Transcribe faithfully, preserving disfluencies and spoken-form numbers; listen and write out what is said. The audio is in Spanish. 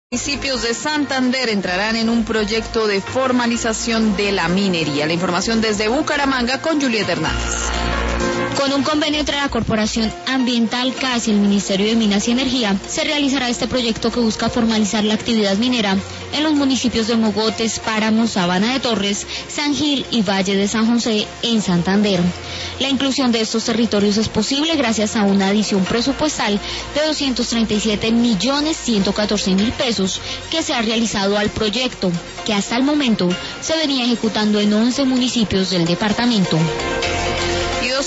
Municipios de Santander entrarán en un proyecto de formalización de la minería. La información desde Bucaramanga con Julieta Hernández. Con un convenio entre la Corporación Ambiental C A S y el Ministerio de Minas y Energía, se realizará este proyecto que busca formalizar la actividad minera en los municipios de Mogotes, Páramo, Sabana de Torres, San Gil y Valle de San José en Santander. La inclusión de estos territorios es posible gracias a una adición presupuestal de doscientos treinta y siete millones ciento catorce mil pesos que se ha realizado al proyecto, que hasta el momento se venía ejecutando en once municipios del departamento.